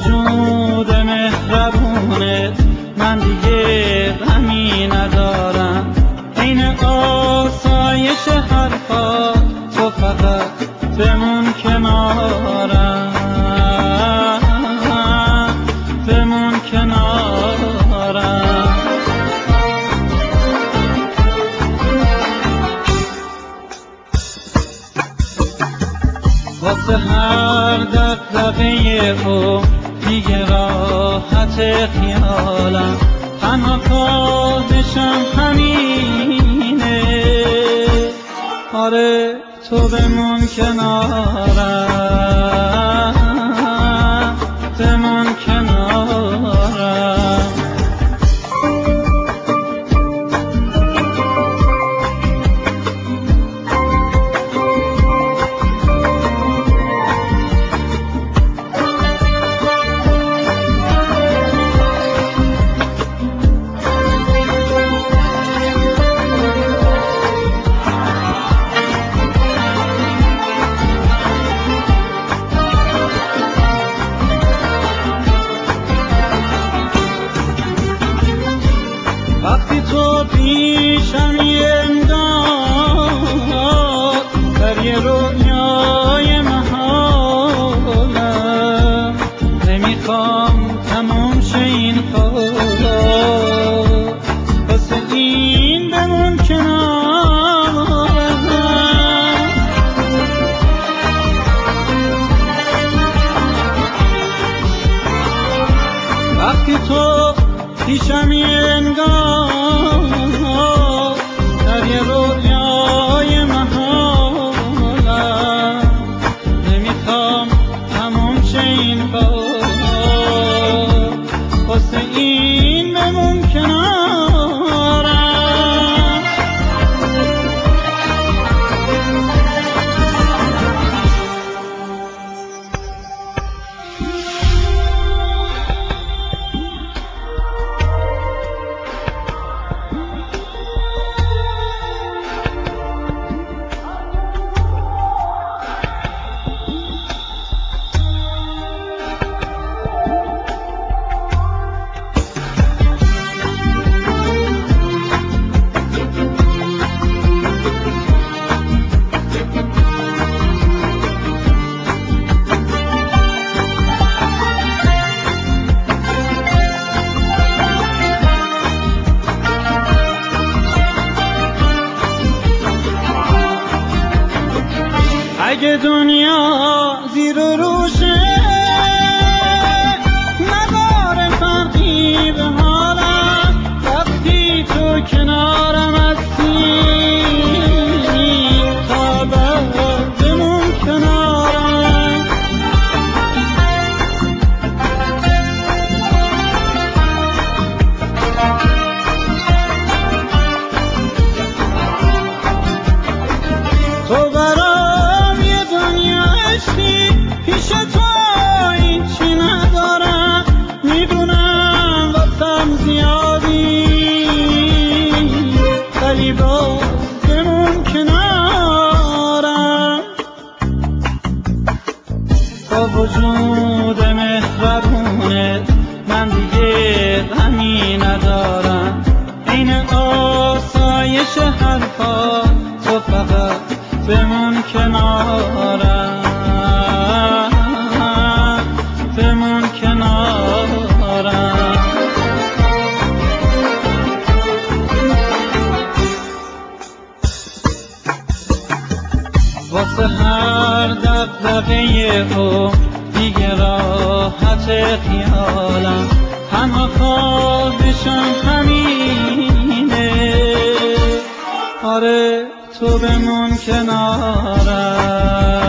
وجود مهربونت من دیگه غمی ندارم. این آسایش حرفات تو فقط بمون کنارم، بمون کنارم. واسه هر دغدغه او دیگه راحت خیالم، تنها خواهشم همینه، آره تو بمون کنارم، بمون کنارم. وقتی تو پیشم یه امداد در یه رویای محالم، نمیخوام تموم شه این حال، واسه این بمون کنارم. وقتی تو پیشم یه انگار در یه رویای محالم، نمیخوام تموم شه این کار، واسه این بمون کنارم. اگه دنیا زیر و روشه نداره فرقی به حالم، وقتی تو کنارم هستی تا ابد بمون کنارم. تو برام یه دنیا عشقی، پیش تو هیچی ندارم، میدونم وقتم زیادی ولی باز بمون کنارم. با وجود مهربونت من دیگه غمی ندارم، این آسایش حرفات تو فقط بمون کنارم، بمون کنارم. واسه هر دغدغه او دیگه راحت خیالم، تنها خواهشم همینه، آره تو بمون کنارم.